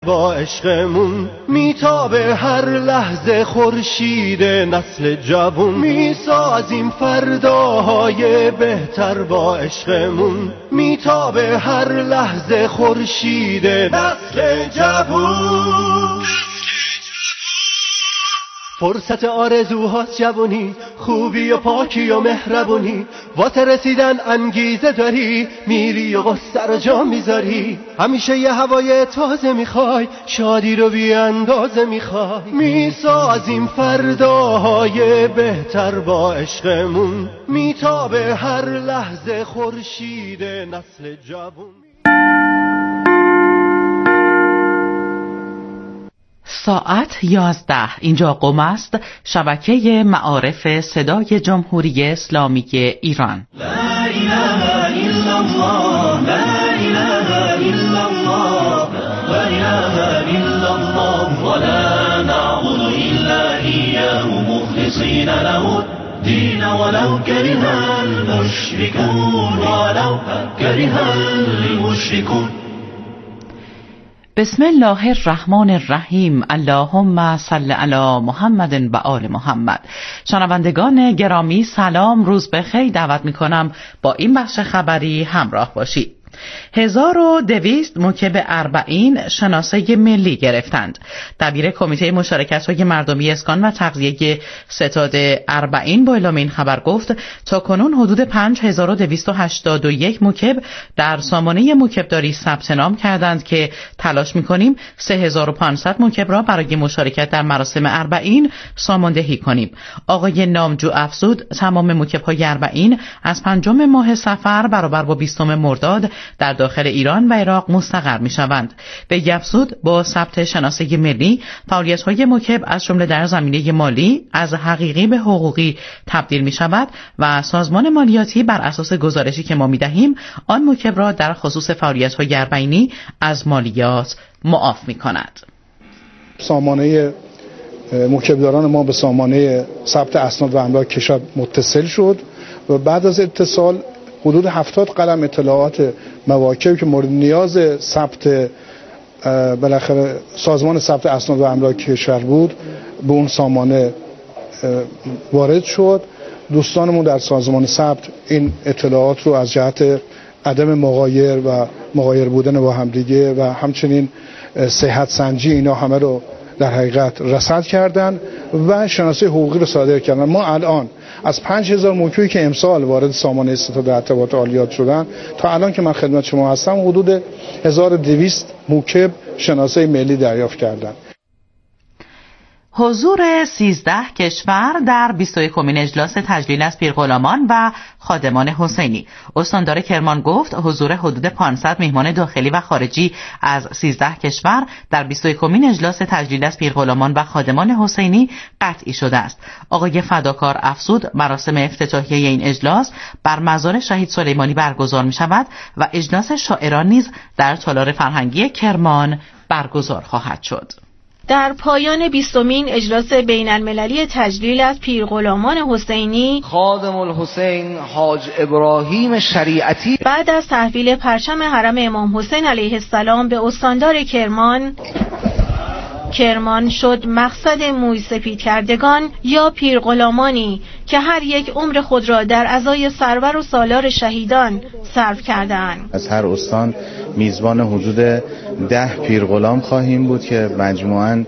با عشقمون میتابه هر لحظه خورشید نسل جوون میسازیم فرداهای بهتر با عشقمون میتابه هر لحظه خورشید نسل جوون فرصت آرزوهاست جوونی خوبی و پاکی و مهربونی واسه رسیدن انگیزه داری میری و غصه رو جا میذاری همیشه یه هوای تازه میخوای شادی رو بی اندازه میخوای میسازیم فرداهای بهتر با عشقمون میتابه هر لحظه خورشید نسل جوون. ساعت 11 اینجا قم است، شبکه معارف صدای جمهوری اسلامی ایران. لا اله الا الله لا اله الا الله لا اله الا الله ولا نعبد الا اياه مخلصين له الدين ولو كره المشركون ولو كره المشركون. بسم الله الرحمن الرحیم. اللهم صل علی محمد و آل محمد. شنوندگان گرامی سلام، روز بخیر. دعوت میکنم با این بخش خبری همراه باشید. 1200 موکب اربعین شناسه ملی گرفتند. دبیر کمیته مشارکت‌های مردمی اسکان و تغذیه ستاد اربعین با اعلام این خبر گفت تا کنون حدود 5281 موکب در سامانه موکبداری ثبت نام کردند که تلاش می‌کنیم 3500 موکب را برای مشارکت در مراسم اربعین ساماندهی کنیم. آقای نامجو افزود تمام موکب‌های اربعین از 5 ماه صفر برابر با 20 مرداد در داخل ایران و عراق مستقر می شوند. به افزود با ثبت شناسه ملی فعالیت‌های موکب از جمله در زمینه مالی از حقیقی به حقوقی تبدیل می شود و سازمان مالیاتی بر اساس گزارشی که ما می دهیم آن موکب را در خصوص فعالیت‌های اربعینی از مالیات معاف می کند. سامانه موکبداران ما به سامانه ثبت اسناد و املاک کشور متصل شد و بعد از اتصال حدود 70 قلم اطلاعات مواکب که مورد نیاز ثبت بالاخره سازمان ثبت اسناد و املاک کشور بود به اون سامانه وارد شد. دوستانمون در سازمان ثبت این اطلاعات رو از جهت عدم مغایر بودن با همدیگه و همچنین صحت سنجی اینا همه رو در حقیقت رصد کردن و شناسه حقوقی رو صادر کردن. ما الان از 5000 موکبی که امسال وارد سامانه ستاد ارتباط عالیات شدن تا الان که من خدمت شما هستم حدود 1200 موکب شناسه ملی دریافت کردن. حضور 13 کشور در 21مین اجلاس تجلیل از پیرغلامان و خادمان حسینی. استاندار کرمان گفت حضور حدود 500 مهمان داخلی و خارجی از 13 کشور در 21مین اجلاس تجلیل از پیرغلامان و خادمان حسینی قطعی شده است. آقای فداکار افزود مراسم افتتاحیه این اجلاس بر مزار شهید سلیمانی برگزار می شود و اجلاس شاعران نیز در تالار فرهنگی کرمان برگزار خواهد شد. در پایان 20مین اجلاس بین المللی تجلیل از پیرغلامان حسینی خادم الحسین حاج ابراهیم شریعتی بعد از تحویل پرچم حرم امام حسین علیه السلام به استاندار کرمان شد مقصد موی سپید کردگان یا پیرغلامانی که هر یک عمر خود را در عزای سرور و سالار شهیدان صرف کردند. از هر استان میزبان حدود 10 پیرغلام خواهیم بود که مجموعاً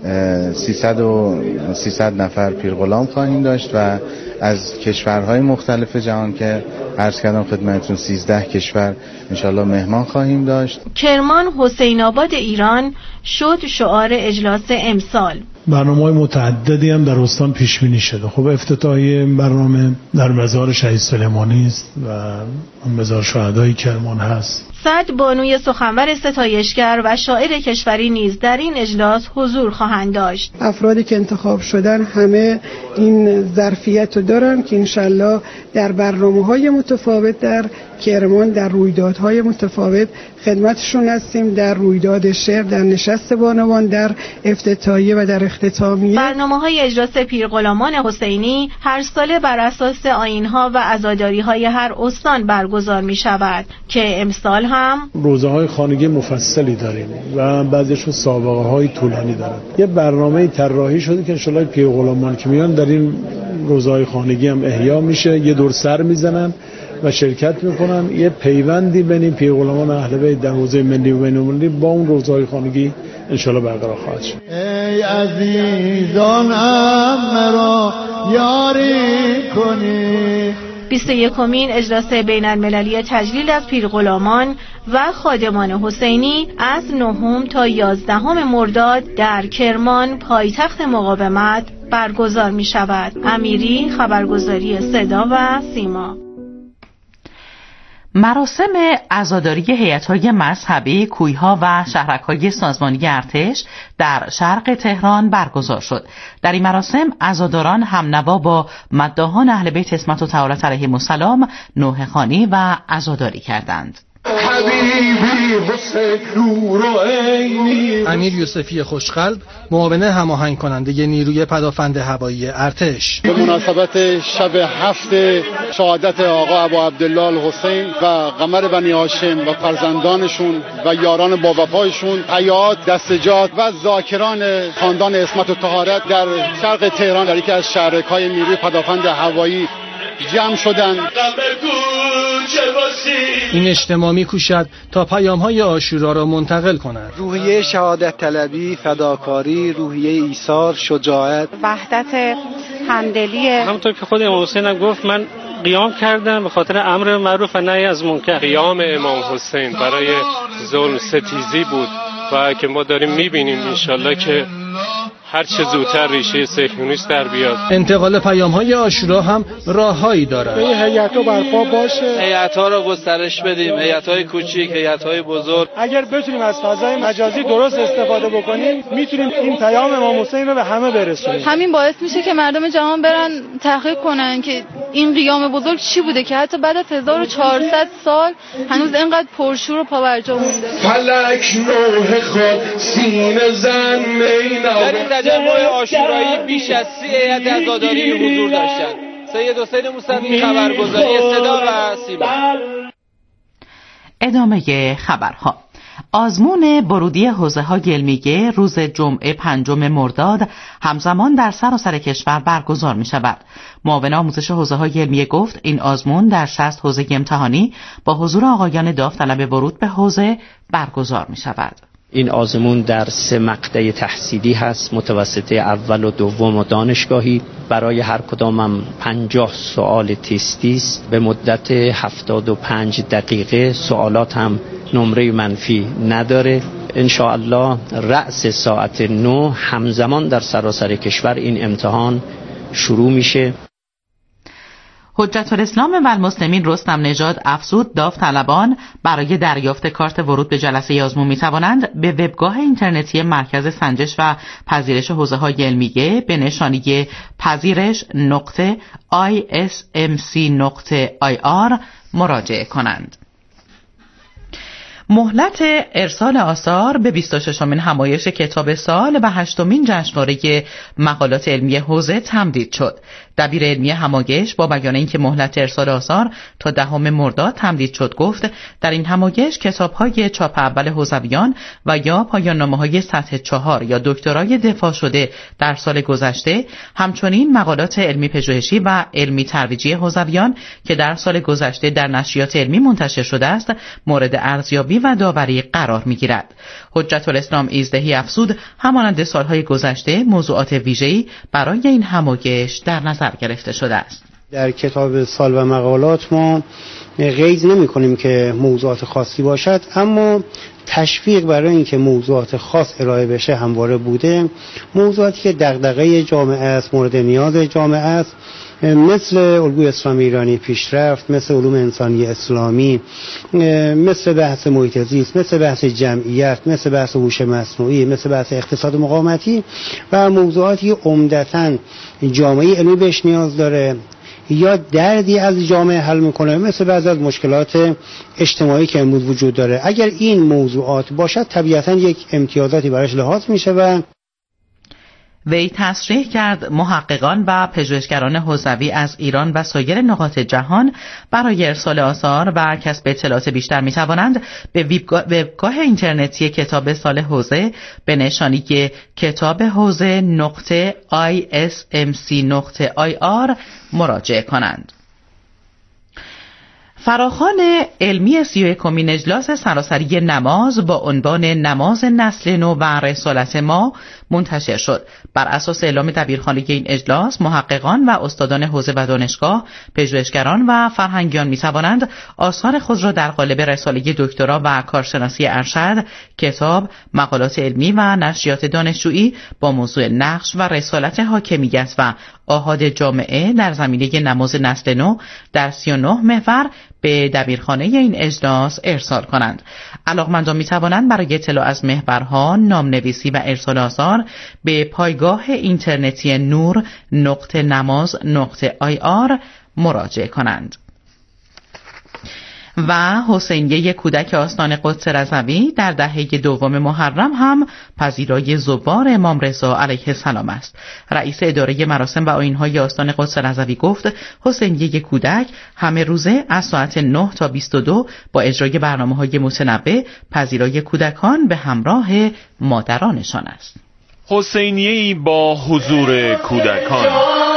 300 نفر پیرغلام خواهیم داشت و از کشورهای مختلف جهان که عرض کردم خدمتتون 13 کشور انشالله مهمان خواهیم داشت. کرمان حسین آباد ایران شد شعار اجلاس امسال. برنامه‌های متعددی هم در استان پیش بینی شده. خب افتتاحیه برنامه در مزار شهید سلیمانی است و مزار شهدای کرمان هست. صد بانوی سخنور ستایشگر و شاعر کشوری نیز در این اجلاس حضور خواهند داشت. افرادی که انتخاب شدن همه این ظرفیت رو دارن که انشالله در برنامه‌های متفاوت در کرمان در رویدادهای متفاوت خدمتشون هستیم، در رویداد شعر، در نشست بانوان، در افتتاحیه و در اختتامیه. برنامه‌های اجلاس پیرغلامان حسینی هر ساله بر اساس آیین‌ها و عزاداری‌های هر استان برگزار می‌شود که امسال هم روزه‌های خانگی مفصلی داریم و بعضیشون سابقه‌های طولانی دارن. یه برنامه طراحی شده که ان شاءالله پیرغلامان که میان در این روزهای خانگی هم احیا میشه، یه دور سر میزنن و شرکت میکنن. یه پیوندی بین پیرغلامان اهل بیت در حوزه ملی و بین‌المللی با اون روزهای خانگی ان شاءالله برقرار خواهد شد. ای عزیزانم مرا یاری کنی. 21مین اجلاس بین المللی تجلیل از پیرغلامان و خادمان حسینی از 9 تا 11 مرداد در کرمان پایتخت مقاومت برگزار می شود. امیری، خبرگزاری صدا و سیما. مراسم عزاداری هیئت‌های مذهبی، کوی‌ها و شهرک‌های سازمانی ارتش در شرق تهران برگزار شد. در این مراسم عزاداران همنوا با مداحان اهل بیت عصمت و طهارت علیهم السلام نوحه خوانی و عزاداری کردند. امیر یوسفی خوشقلب، معاون هماهنگ کننده نیروی پدافند هوایی ارتش، به مناسبت شب 7 شهادت آقا ابا عبدالله الحسین و قمر بنی هاشم و فرزندانشون و یاران با وفایشون، حیات، دستجات و ذاکران خاندان عصمت و طهارت در شرق تهران در یکی از شهرک‌های نیروی پدافند هوایی جمع شدند. این اجتماع می‌کوشد تا پیام‌های عاشورا را منتقل کند. روحیه شهادت طلبی، فداکاری، روحیه ایثار، شجاعت، وحدت، همدلی. همونطور که خود امام حسین هم گفت، من قیام کردم به خاطر امر معروف و نهی از منکر. قیام امام حسین برای ظلم ستیزی بود و که ما داریم می‌بینیم انشالله که هر چه زودتر ریشه صهیونیسم در بیاد. انتقال پیام‌های عاشورا هم راههایی دارد. این هیئت‌ها برپا باشه، هیئت‌ها رو گسترش بدیم، هیئت‌های کوچیک، هیئت‌های بزرگ. اگر بتونیم از فضای مجازی درست استفاده بکنیم، میتونیم این پیام امام حسین رو به همه برسونیم. همین باعث میشه که مردم جهان برن تحقیق کنن که این قیام بزرگ چی بوده که حتی بعد از 1400 سال هنوز اینقدر پرشور و پابرجا مونده. فلک نوح خود سینه زن مینا. تجمع عاشورایی بیش از 30 هیئت عزاداری حضور داشتند. سید حسین موسوی، خبرگزاری صدا و سیما. ادامه خبرها. آزمون ورودی حوزه‌های علمیه روز جمعه 5 مرداد همزمان در سراسر کشور برگزار می شود. معاون آموزش حوزه‌های علمیه گفت این آزمون در 60 حوزه امتحانی با حضور آقایان داوطلب ورود به حوزه برگزار می شود. این آزمون در 3 مقطع تحصیلی هست، متوسطه اول و دوم و دانشگاهی. برای هر کدام هم 50 سوال تستی است به مدت 75 دقیقه. سوالات هم نمره منفی نداره. ان شاء الله رأس ساعت 9 همزمان در سراسر کشور این امتحان شروع میشه. حجت الاسلام و المسلمین رستم نژاد افزود داوطلبان برای دریافت کارت ورود به جلسه آزمون می توانند به وبگاه اینترنتی مرکز سنجش و پذیرش حوزه‌های علمیه به نشانی پذیرش.ismc.ir مراجعه کنند. مهلت ارسال آثار به 26مین همایش کتاب سال و 8مین جشنواره مقالات علمی حوزه تمدید شد. دبیر علمی همایش با بیان اینکه مهلت ارسال آثار تا 10 مرداد تمدید شد گفت در این همایش کتاب‌های چاپ اول حوزویان و یا پایان نامه‌های سطح 4 یا دکترای دفاع شده در سال گذشته، همچنین مقالات علمی پژوهشی و علمی ترویجی حوزویان که در سال گذشته در نشریات علمی منتشر شده است مورد ارزیابی و داوری قرار می‌گیرد. حجت الاسلام ایزدهی افزود همانند سالهای گذشته موضوعات ویژه‌ای برای این همایش در نظر گرفته شده است. در کتاب سال و مقالات ما قید نمی‌کنیم که موضوعات خاصی باشد، اما تشویق برای اینکه موضوعات خاص ارائه بشه همواره بوده. موضوعاتی که دغدغه جامعه است، مورد نیاز جامعه است، مثل الگوی اسلام ایرانی پیشرفت، مثل علوم انسانی اسلامی، مثل بحث محیط زیست، مثل بحث جمعیت، مثل بحث هوش مصنوعی، مثل بحث اقتصاد مقاومتی و موضوعاتی عمدتاً جامعه علمی بهش نیاز داره یا دردی از جامعه حل میکنه، مثل بعضی از مشکلات اجتماعی که امروز وجود داره. اگر این موضوعات باشد طبیعتاً یک امتیازاتی براش لحاظ میشه. و وی تصریح کرد محققان و پژوهشگران حوزوی از ایران و سایر نقاط جهان برای ارسال آثار و کسب اطلاعات بیشتر می توانند به وبگاه اینترنتی کتاب سال حوزه به نشانی کتاب حوزه .ismc.ir مراجعه کنند. فراخوان علمی 31مین اجلاس سراسری نماز با عنوان نماز نسل نو و رسالت ما منتشر شد. بر اساس اعلام دبیرخانه این اجلاس، محققان و استادان حوزه و دانشگاه، پژوهشگران و فرهنگیان می توانند آثار خود را در قالب رساله دکترا و کارشناسی ارشد، کتاب، مقالات علمی و نشریات دانشجویی با موضوع نقش و رسالت حاکمیت و آحاد جامعه در زمینه نماز نسل نو در 39 محور به دبیرخانه این اجلاس ارسال کنند. علاقمندان می توانند برای اطلاع از محورها، نامنویسی و ارسال آثار به پایگاه اینترنتی nur.namaz.ir مراجعه کنند. و حسینیه کودک آستان قدس رضوی در دهه دوم محرم هم پذیرای زوار امام رضا علیه السلام است. رئیس اداره مراسم و آیین‌های آستان قدس رضوی گفت حسینیه کودک همه روزه از ساعت 9 تا 22 با اجرای برنامه‌های متنوع پذیرای کودکان به همراه مادرانشان است. حسینیه‌ای با حضور کودکان.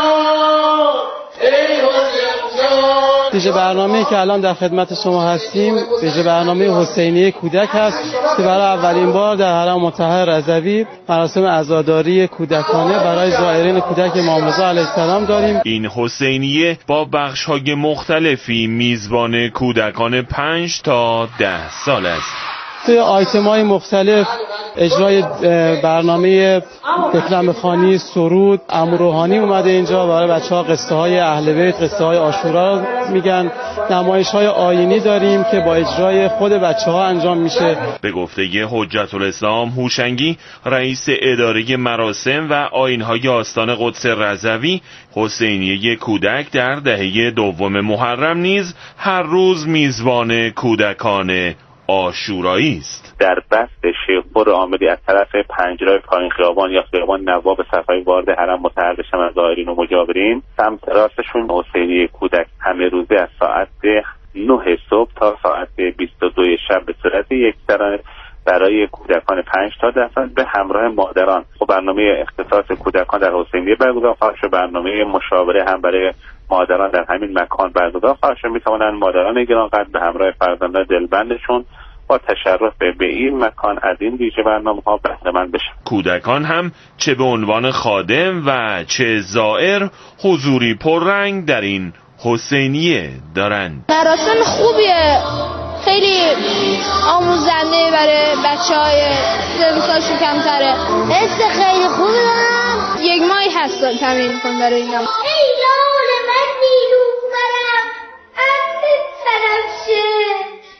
ویژه برنامه‌ای که الان در خدمت شما هستیم ویژه برنامه حسینیه کودک است که برای اولین بار در حرم مطهر رضوی مراسم عزاداری کودکانه برای زائرین کودک امام رضا علیه السلام داریم. این حسینیه با بخش‌های مختلفی میزبان کودکان 5 تا 10 سال است. توی آیتم‌های مختلف اجرای برنامه دکلمه خوانی، سرود، امر روحانی اومده اینجا برای بچه‌ها قصه‌های اهل بیت، قصه‌های عاشورا میگن. نمایش‌های آیینی داریم که با اجرای خود بچه‌ها انجام میشه. به گفته حجت الاسلام هوشنگی، رئیس اداره مراسم و آیین‌های آستان قدس رضوی، حسینیه کودک در دهه دوم محرم نیز هر روز میزبان کودکان عاشورایی است. در بست شیخ‌پور عاملی از طرف پنجره‌های پایین خیابان یا خیابان نواب صفای وارد حرم مطهر بشن از زائرین و مجاورین، سمت راستشون حسینیه کودک همه روزه از ساعت 9 صبح تا ساعت 22 شب به صورت یکسره برای کودکان 5 تا 10 سال به همراه مادران. خب برنامه اختصاص کودکان در حسینیه برگزار خواهد شد. برنامه مشاوره هم برای مادران در همین مکان برگزار خواهد شد. می‌توانند مادران گرانقدر به همراه فرزندان دلبندشون با تشرف به این مکان از این ویژه برنامه‌ها بهره‌مند بشن. کودکان هم چه به عنوان خادم و چه زائر حضوری پررنگ در این حسینیه دارند. مراسم خوبیه، خیلی آموزنده برای بچه‌های سن‌سالشون کمتره. حس خیلی خوبی دارم. 1 ماهی هست تمرین می‌کنم برای اینا. ای لال من نیلوفرم، از سرشه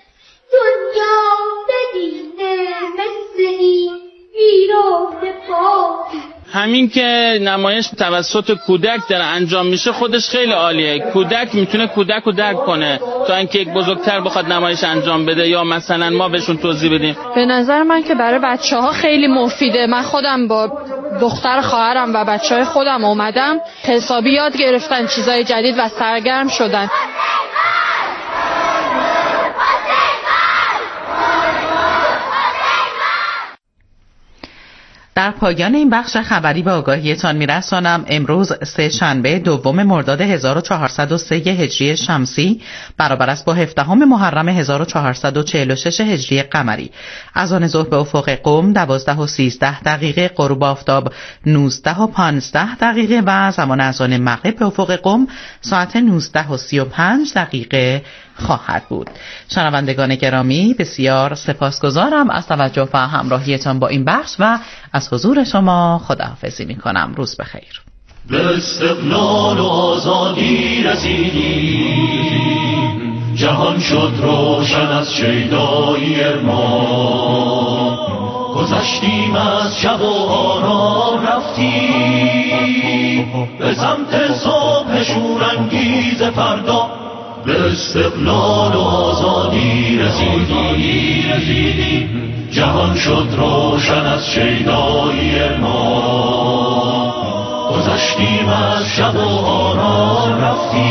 دنیا بدینه مثل این ویران پاکی. همین که نمایش توسط کودک داره انجام میشه خودش خیلی عالیه. کودک میتونه کودک رو درک کنه تا اینکه یک بزرگتر بخواد نمایش انجام بده یا مثلا ما بهشون توضیح بدیم. به نظر من که برای بچه‌ها خیلی مفیده. من خودم با دختر خواهرم و بچه‌های خودم اومدم، حسابی یاد گرفتن چیزای جدید و سرگرم شدن. در پایان این بخش خبری به آگاهیتان میرسانم امروز سه شنبه 2 مرداد 1403 هجری شمسی برابر است با 17 محرم 1446 هجری قمری. اذان ظهر به افق قم 12:13 غروب آفتاب 19:15 و زمان اذان مغرب به افق قم ساعت 19:35 خواهد بود. شنوندگان گرامی بسیار سپاسگزارم از توجه و همراهیتان با این بخش و از حضور شما خداحافظی می کنم. روز بخیر. به استقلال و آزادی رسیدیم، جهان شد روشن از شیدایی ارمان، گذشتیم از شب و آرام رفتیم به سمت صبح شورانگیز فردا. به استقلال و آزادی رسیدیم، جهان شد روشن از شیدایی ما. رفتیم از شب و آرام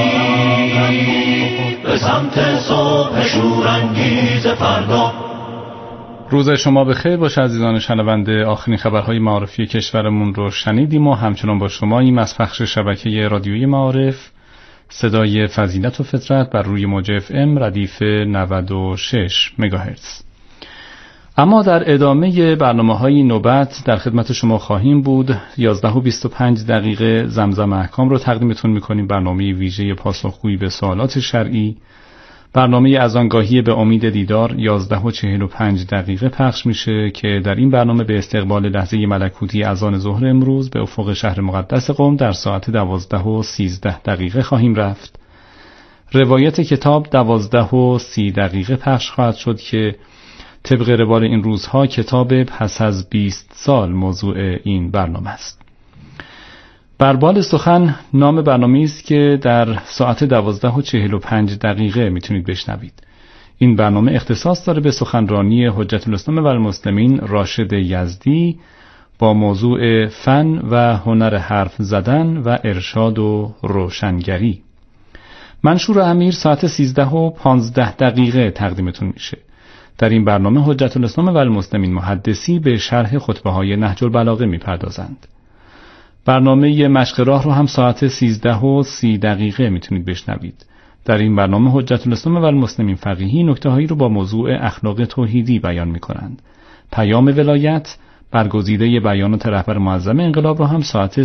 رفتیم به سمت صبح شورانگیز فردا. روز شما بخیر باشه عزیزان شنونده. آخرین خبرهای معارفی کشورمون رو شنیدیم و همچنان با شما این از پخش شبکه رادیویی معارف صدای فضیلت و فطرت بر روی موج FM ردیف 96 مگاهرتز. اما در ادامه برنامه‌های نوبت در خدمت شما خواهیم بود. 11:25 زمزم احکام رو تقدیمتون می‌کنیم، برنامه ویژه پاسخگویی به سوالات شرعی. برنامه اذانگاهی به امید دیدار 11:45 پخش میشه که در این برنامه به استقبال لحظه ملکوتی اذان ظهر امروز به افق شهر مقدس قم در ساعت 12:13 خواهیم رفت. روایت کتاب 12:30 پخش خواهد شد که طبق روال این روزها کتاب پس از 20 سال موضوع این برنامه است. بربال سخن نام برنامه‌ای است که در ساعت 12:45 میتونید بشنوید. این برنامه اختصاص داره به سخنرانی حجت الاسلام و المسلمین راشد یزدی با موضوع فن و هنر حرف زدن و ارشاد و روشنگری. منشور امیر ساعت 13:15 تقدیمتون میشه. در این برنامه حجت الاسلام و المسلمین محدثی به شرح خطبه‌های نهج البلاغه میپردازند. برنامه مشق راه رو هم ساعت 13:30 میتونید بشنوید. در این برنامه حجت الاسلام و المسلمین فقیهی نکته‌هایی رو با موضوع اخلاق توحیدی بیان میکنند. پیام ولایت برگزیده بیانات رهبر معظم انقلاب رو هم ساعت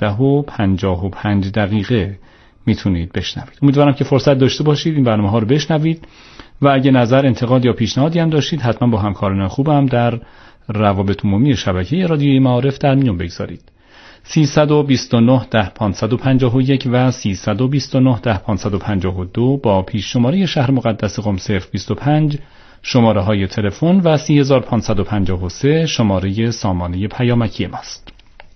13:55 میتونید بشنوید. امیدوارم که فرصت داشته باشید این برنامه‌ها رو بشنوید و اگه نظر، انتقاد یا پیشنهادی هم داشتید حتما با همکاران خوبم در روابط عمومی شبکه رادیویی معارف در میون بگذارید. 329 10 551 و 329 10 552 با پیش شماره شهر مقدس قم 025 شماره های تلفن و 3553 شماره سامانه پیامکی ماست.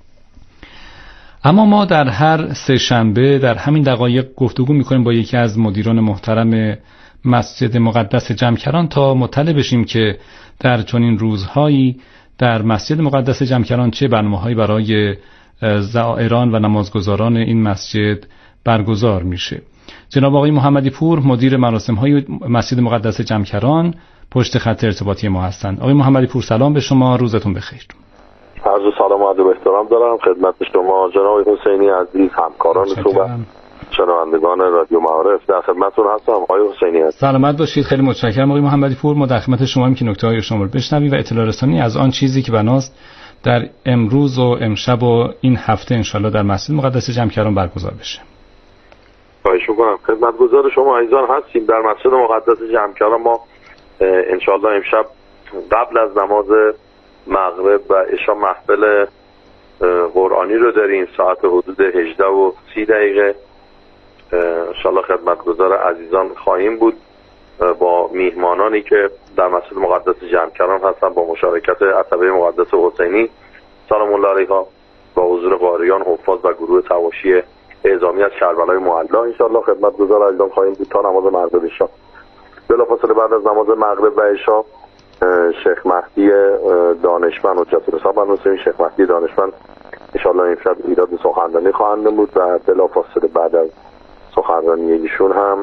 اما ما در هر سه شنبه در همین دقایق گفتگو میکنیم با یکی از مدیران محترم مسجد مقدس جمکران تا مطلع بشیم که در چنین روزهایی در مسجد مقدس جمکران چه برنامه‌هایی برای زائران و نمازگزاران این مسجد برگزار میشه. جناب آقای محمدی پور مدیر مراسم‌های مسجد مقدس جمکران پشت خط ارتباطی ما هستند. آقای محمدی پور سلام به شما، روزتون بخیر. عرض سلام و ادب و احترام دارم خدمت شما جناب حسینی عزیز، همکارانتون و شنوندگان رادیو معارف. در خدمتتون هستم آقای حسینی هستم. سلامت باشید. خیلی متشکرم آقای محمدی پور. ما در خدمت شماییم که نکته‌های شما رو بشنویم و اطلاع رسانی از آن چیزی که بناست در امروز و امشب و این هفته انشالله در مسجد مقدس جمکران برگزار بشه. خواهش می‌کنم. خدمتگزار شما عزیزان هستیم. در مسجد مقدس جمکران ما انشالله امشب قبل از نماز مغرب و عشا محفل قرآنی رو داریم ساعت حدود 18:30. انشالله خدمتگزار عزیزان خواهیم بود با میهمانانی که در مسجد مقدس جمکران هستن با مشارکت عتبه مقدس حسینی سلام الله علیها با حضور قاریان، حفاظ و گروه تواشی اعزامی از کربلای معلا. انشالله خدمتگزار عزیزان خواهیم بود تا نماز مغرب عشا. بلافاصله بعد از نماز مغرب و عشا شیخ مهدی دانشمند حجت الاسلام و المسلمین شیخ مهدی دانشمند انشالله امشب ایراد سخنرانی خواهند نمود و بلافاصله بعد از سخنرانی ایشون هم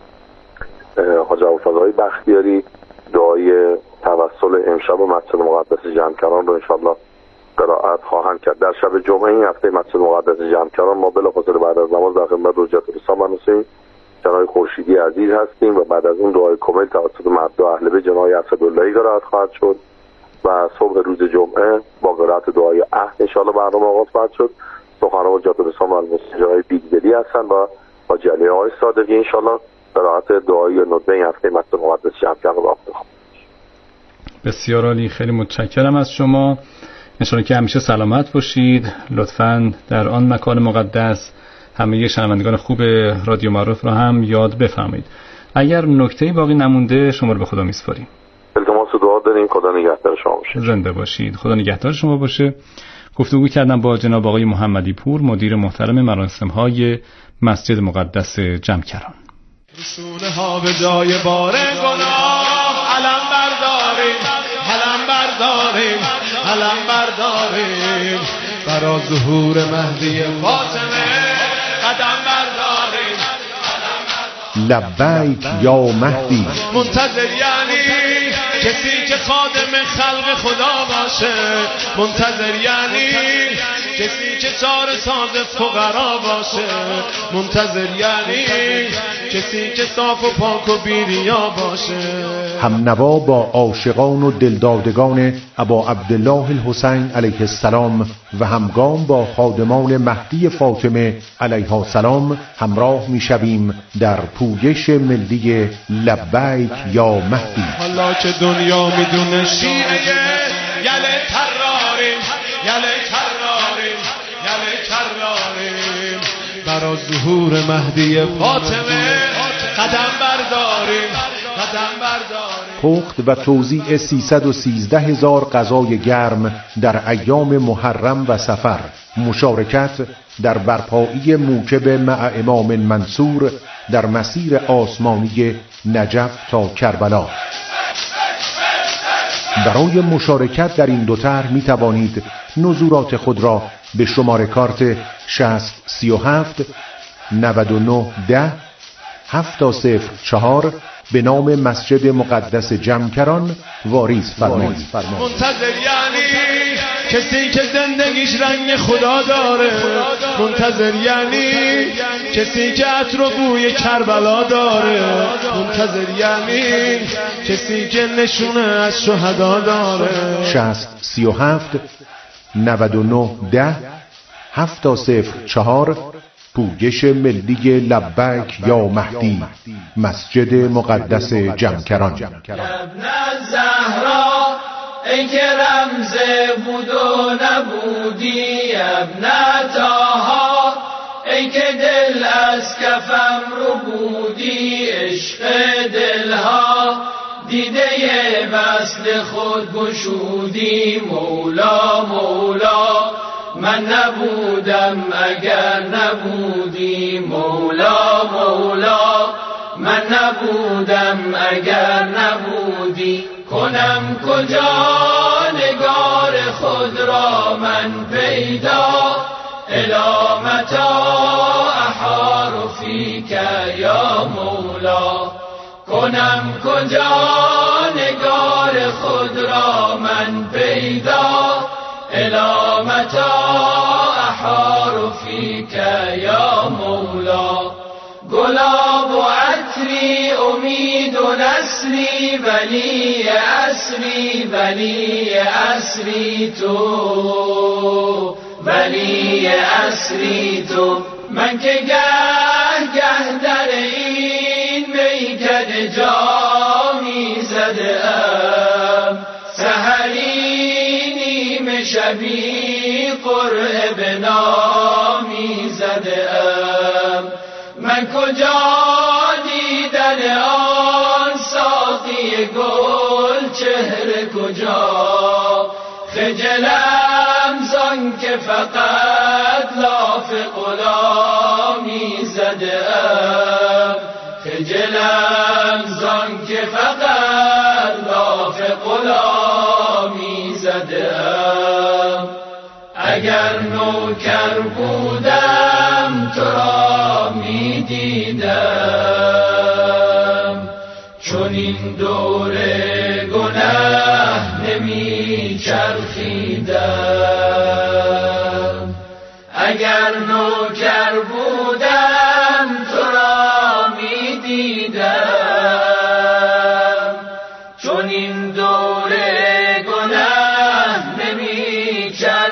حاج ابوالفضل بختیاری دعای توسل امشب مسجد مقدس جمکران رو انشالله قرائت خواهند کرد. در شب جمعه این هفته مسجد مقدس جمکران ما بلافاصله بعد از نماز در خدمت حجت الاسلام و المسلمین جناب خورشیدی عزیز هستیم و بعد از اون دعای کامل توسط مرد اهل بیت جناب اسداللهی قرائت خواهد شد و صبح روز جمعه با قرائت دعای عهد انشالله برنامه آغاز خواهد شد. سخنران حجت الاسلام و المسلمین جناب بیگدلی هستن و با جلیه های صادقی انشالله قرائت دعای ندبه این هفته مسجد مقدس جمکران رو بخونم. بسیار عالی، خیلی متشکرم از شما. انشالله که همیشه سلامت باشید. لطفاً در آن مکان مقدس همه شنوندگان خوب رادیو معارف رو هم یاد بفرمایید. اگر نکته‌ای باقی نمونده شما رو به خدا میسپاریم. التماس دعا داریم. خدا نگهدار شما باشه. زنده باشید. خدا نگهدار شما باشه. گفتگو کردم با جناب آقای محمدی پور مدیر محترم مراسم‌های مسجد مقدس جمکران. رسوله ها به جای بار گناه علم برداریم، علم برداریم، علم برداریم برای ظهور مهدی فاطمه. لبیک یا مهدی. منتظر یعنی کسی که خادم خلق خدا باشه، منتظر یعنی کسی که چاره ساز فقرا باشه، منتظر یعنی کسی که صاف و پاک و بی‌ریا باشه. هم نوا با عاشقان و دلدادگان ابا عبدالله الحسین علیه السلام و همگام با خادمان مهدی فاطمه علیها السلام همراه می شویم در پویش ملی لبیک یا مهدی. حالا که دنیا میدونه شیعه یله کراریم، یله کراریم، یله کراریم، برا ظهور مهدی فاطمه قدم برداریم، قدم برداریم. پخت و توزیع 313,000 غذای گرم در ایام محرم و سفر، مشارکت در برپایی موکب مع امام منصور در مسیر آسمانی نجف تا کربلا. برای مشارکت در این دو طرح می توانید نظورات خود را به شماره کارت 6037 9910 704 به نام مسجد مقدس جمکران واریز فرمایید. منتظر یعنی کسی که زندگیش رنگ خدا داره، منتظر یعنی کسی که عطر و بوی کربلا داره، منتظر یعنی کسی که نشونه از شهدا داره. 6037 9910 704 پویش ملی لبیک یا مهدی، مسجد مقدس جمکران. ابن زهرا ای که رمز بود و نبودی، ابن طاها ای که دل از کفم رو بودی، عشق دلها دیده وصل خود گشودی. مولا مولا من نبودم اگر نبودی، مولا مولا من نبودم اگر نبودی. کنم کجا نگار خود را من پیدا، الی متی احار فیک یا مولا. کنم کجا نگار خود را من پیدا، الی متی احار فیک یا مولا. گلاب و عطری امید و نسری، ولی اسری ولی اسری تو، ولی اسری تو. من که گه گه در این میکده جامی زده ام، سحری نیم شبی قرعه به نامی زده ام. من کجا دیدن آن ساقی گل چهره کجا، خجلم زان که فقط لاف غلامی زده ام، خجلم زان که فقط لاف غلامی زده ام. اگر نوکر بودم تو را می دیدم، چون این دور گناه نمی چرخیدم. اگر نوکر بودم تو را می دیدم، چون این دور گناه نمی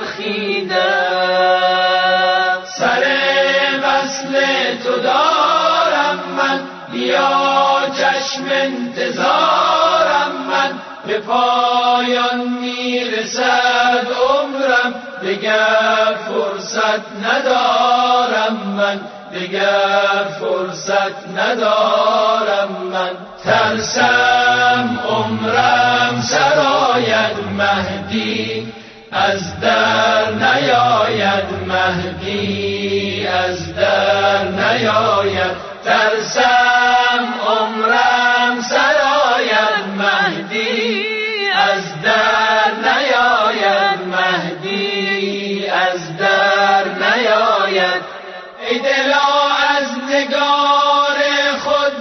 چرخیدم. سر وصل تو دارم من، بیا چشم انتظارم من، به پایان میرسد عمرم، دگر فرصت ندارم من، دگر فرصت ندارم من. ترسم عمرم سراید مهدی، از در نیاید مهدی، از در نیاید. ترسم عمرم سراید مهدی، از در نیاید مهدی، از در نیاید. ای دلا از نگار خود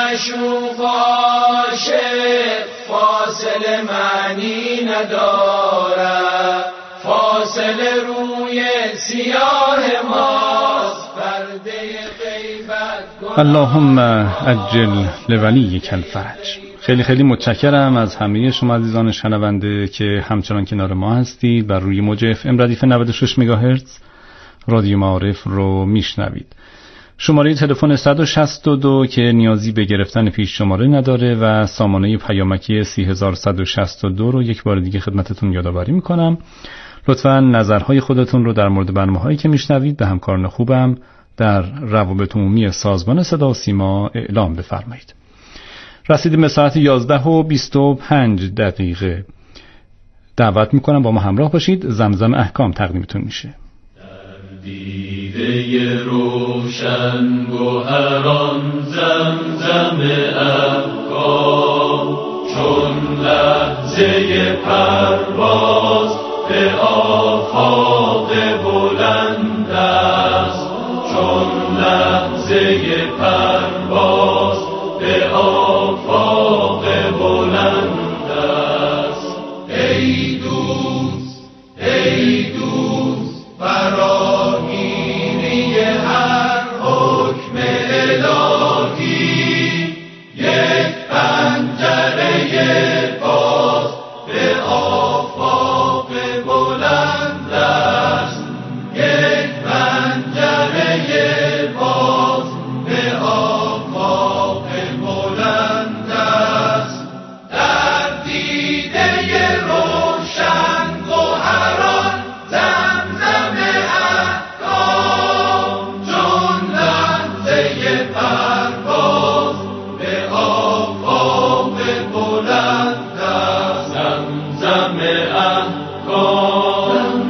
مشوق عاشق فاصله معنی ندارد، فاصله روی سیاه ماست، پرده غیبت. اللهم عجل لولیک الفرج. خیلی خیلی متشکرم از همه شما عزیزان شنونده که همچنان کنار ما هستید و روی موج FM ردیف 96 مگاهرتز رادیو معارف رو میشنوید. شماره تلفن 162 که نیازی به گرفتن پیش شماره نداره و سامانه پیامکی 30162 رو یک بار دیگه خدمتتون یادآوری میکنم. لطفاً نظرهای خودتون رو در مورد برنامه‌هایی که میشنوید به همکاران خوبم در روابط عمومی سازمان صدا و سیما اعلام بفرمایید. رسیدیم به ساعت 11:25. دعوت میکنم با ما همراه باشید. زمزم احکام تقدیمتون میشه. دیده روشن گوهران زمزم احکام، چون لحظه پرواز به آفاق بلند است، چون لحظه پرواز به آفاق بلند است. ای دوست ای دوست فراگیری هر حکم الهی، یک پنجره باز به آفاق بلند است، یک پنجره باز به آفاق بلند است. در دیده روشن گوهران زمزم احکام، چون لحظه پرواز به آفاق بلند است. زمزم احکام.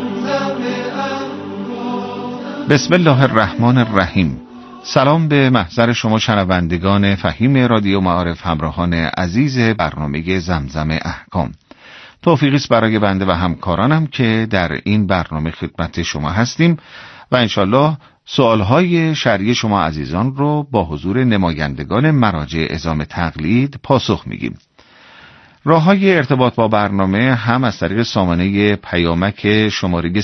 بسم الله الرحمن الرحیم. سلام به محضر شما شنوندگان فهیم رادیو معارف، همراهان عزیز برنامه زمزم احکام. توفیقی است برای بنده و همکارانم که در این برنامه خدمت شما هستیم و انشالله سوالهای شرعی شما عزیزان رو با حضور نمایندگان مراجع عظام تقلید پاسخ میگیم. راه‌های ارتباط با برنامه هم از طریق سامانه پیامک شماره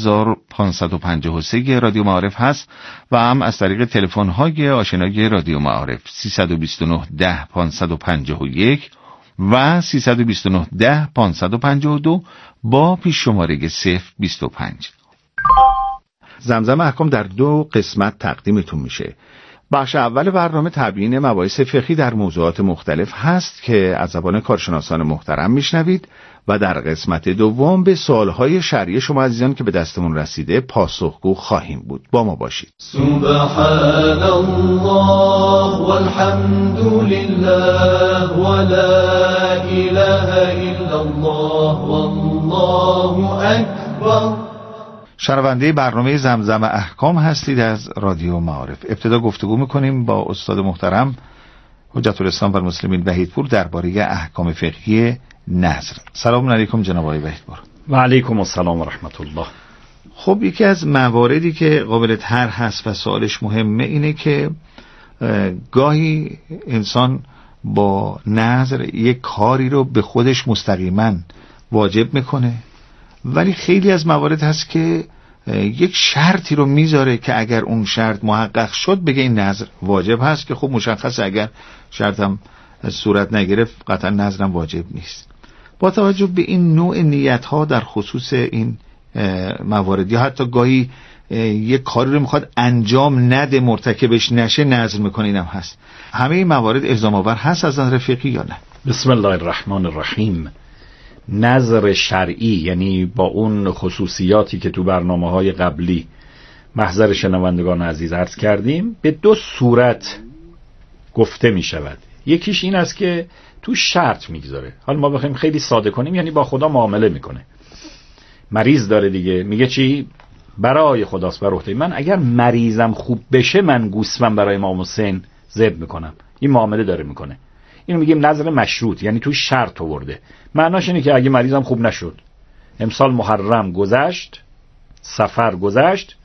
30553 رادیو معارف هست و هم از طریق تلفن‌های آشنای رادیو معارف 329 10 551 و 329 10 552 با پیش شماره 025. زمزم احکام در 2 قسمت تقدیمتون میشه. بخش اول برنامه تبیین مباحث فقهی در موضوعات مختلف هست که از زبان کارشناسان محترم میشنوید و در قسمت دوم به سوالهای شرعی شما عزیزان که به دستمون رسیده پاسخگو خواهیم بود. با ما باشید. سبحان الله والحمد لله ولا اله الا الله والله اکبر. شنونده برنامه زمزم احکام هستید از رادیو معارف. ابتدا گفتگو میکنیم با استاد محترم حجت الاسلام و المسلمین وحیدپور درباره احکام فقهی نذر. سلام علیکم جناب آقای وحیدپور. و علیکم السلام و رحمت الله. خب یکی از مواردی که قابل طرح هست و سوالش مهمه اینه که گاهی انسان با نذر یک کاری رو به خودش مستقیما واجب میکنه، ولی خیلی از موارد هست که یک شرطی رو میذاره که اگر اون شرط محقق شد بگه این نذر واجب هست، که خب مشخصه اگر شرطم صورت نگرفت قطعا نذرم واجب نیست. با توجه به این نوع نیت ها در خصوص این موارد، یا حتی گاهی یک کاری رو میخواد انجام نده مرتکبش نشه نذر میکنه، اینم هست. همه این موارد الزام آور هست از نظر فقهی یا نه؟ بسم الله الرحمن الرحیم. نظر شرعی یعنی با اون خصوصیاتی که تو برنامه‌های قبلی محضر شنوندگان عزیز عرض کردیم به 2 صورت گفته می شود. یکیش این است که تو شرط میگذاره. حالا ما بخوایم خیلی ساده کنیم یعنی با خدا معامله میکنه. مریض داره دیگه، میگه چی؟ برای خداست، بر عهده من اگر مریضم خوب بشه من گوسفند برای امام حسین ذبح میکنم. این معامله داره میکنه. اینو میگیم نظر مشروط، یعنی تو شرط آورده. معناش اینه که اگه مریضم خوب نشد، امسال محرم گذشت، صفر گذشت،